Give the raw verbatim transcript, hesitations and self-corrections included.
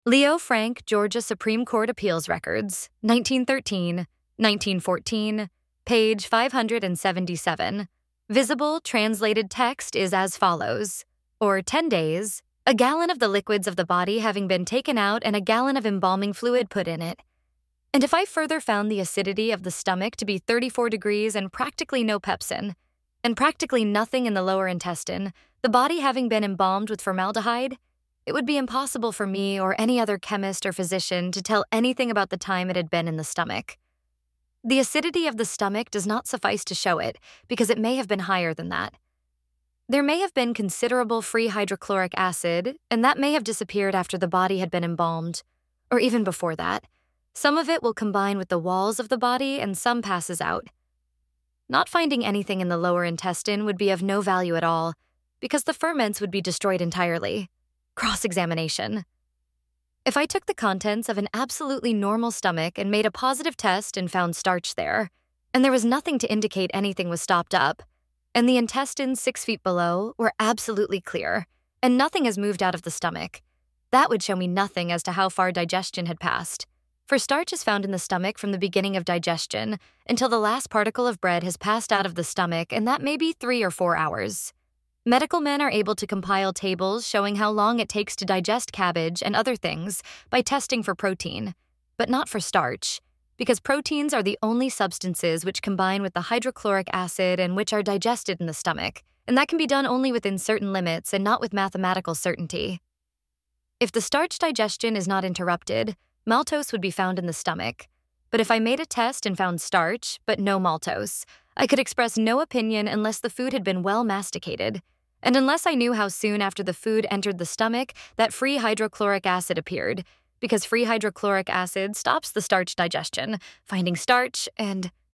Leo Frank, Georgia Supreme Court Appeals Records, nineteen thirteen, nineteen fourteen, page five hundred seventy-seven. Visible translated text is as follows, or ten days, a gallon of the liquids of the body having been taken out and a gallon of embalming fluid put in it. And if I further found the acidity of the stomach to be thirty-four degrees and practically no pepsin, and practically nothing in the lower intestine, the body having been embalmed with formaldehyde, it would be impossible for me or any other chemist or physician to tell anything about the time it had been in the stomach. The acidity of the stomach does not suffice to show it, because it may have been higher than that. There may have been considerable free hydrochloric acid, and that may have disappeared after the body had been embalmed, or even before that. Some of it will combine with the walls of the body and some passes out. Not finding anything in the lower intestine would be of no value at all, because the ferments would be destroyed entirely. Cross-examination. If I took the contents of an absolutely normal stomach and made a positive test and found starch there, and there was nothing to indicate anything was stopped up, and the intestines six feet below were absolutely clear, and nothing has moved out of the stomach, that would show me nothing as to how far digestion had passed. For starch is found in the stomach from the beginning of digestion until the last particle of bread has passed out of the stomach, and that may be three or four hours. Medical men are able to compile tables showing how long it takes to digest cabbage and other things by testing for protein, but not for starch, because proteins are the only substances which combine with the hydrochloric acid and which are digested in the stomach, and that can be done only within certain limits and not with mathematical certainty. If the starch digestion is not interrupted, maltose would be found in the stomach, but if I made a test and found starch, but no maltose, I could express no opinion unless the food had been well masticated, and unless I knew how soon after the food entered the stomach that free hydrochloric acid appeared, because free hydrochloric acid stops the starch digestion, finding starch and